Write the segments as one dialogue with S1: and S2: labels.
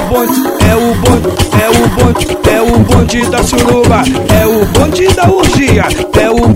S1: o bonde da suruba, é o bonde da orgia, é o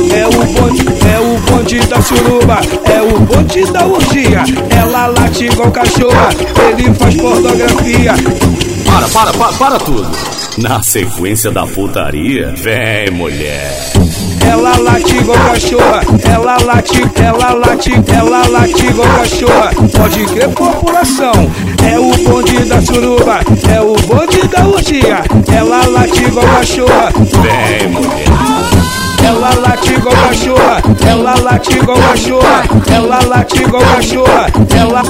S1: bonde da suruba, é o bonde da orgia. Ela late igual cachorra, ele faz pornografia.
S2: Para tudo. Na sequência da putaria, vem mulher.
S1: Ela late igual cachorra, ela late igual cachorra. Pode crer, população, é o bonde da suruba, é o bonde da orgia. Ela late igual cachorra,
S2: vem mulher.
S1: Ela late igual cachorra, ela late igual cachorra, ela late igual cachorra. Ela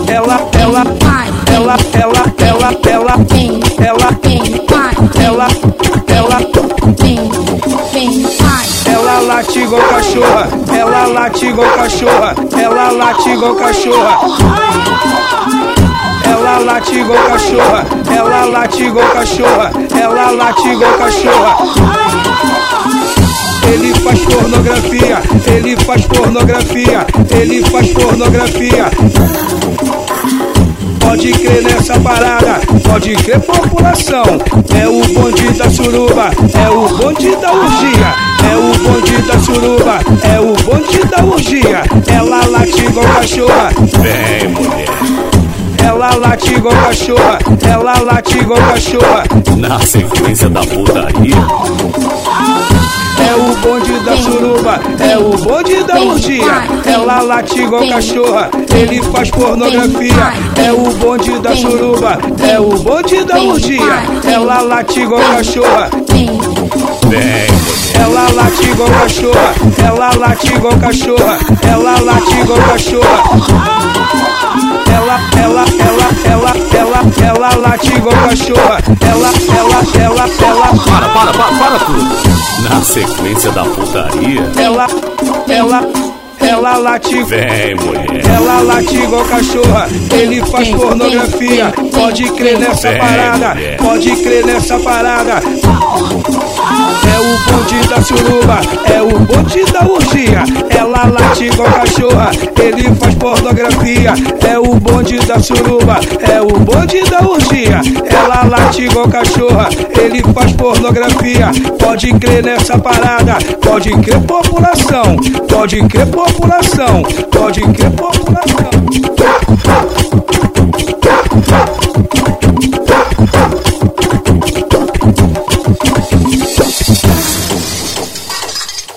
S1: late igual cachorra, ela late igual cachorra, ela late igual cachorra. Ela late igual cachorra, ela late igual cachorra, ela late igual cachorra. Ele faz pornografia, ele faz pornografia, ele faz pornografia. Pode crer nessa parada, pode crer, população. É o bonde da suruba, é o bonde da orgia, é o bonde da suruba, é o bonde da orgia. Ela late igual cachorra,
S2: vem mulher.
S1: Ela late igual cachorra, ela late igual cachorra.
S2: Na sequência da putaria,
S1: é o bonde da suruba, é o bonde da orgia. Ela late igual cachorra, ele faz pornografia. É o bonde da suruba, é o bonde da orgia. Ela late igual cachorra,
S2: vem mulher.
S1: ela late igual cachorra, ela late igual cachorra, ela late igual cachorra. Ela late igual cachorra, ela.
S2: Para tudo. Na sequência da putaria,
S1: ela late,
S2: vem mulher.
S1: Ela late igual cachorra, ele faz pornografia. Pode crer nessa parada, pode crer nessa parada. É o bonde da suruba, é o bonde da orgia. Ela late igual cachorra, ele faz pornografia. É o bonde da suruba, é o bonde da orgia. Ela late igual cachorra, ele faz pornografia. Pode crer nessa parada, pode crer, população, pode crer, população, pode crer, população.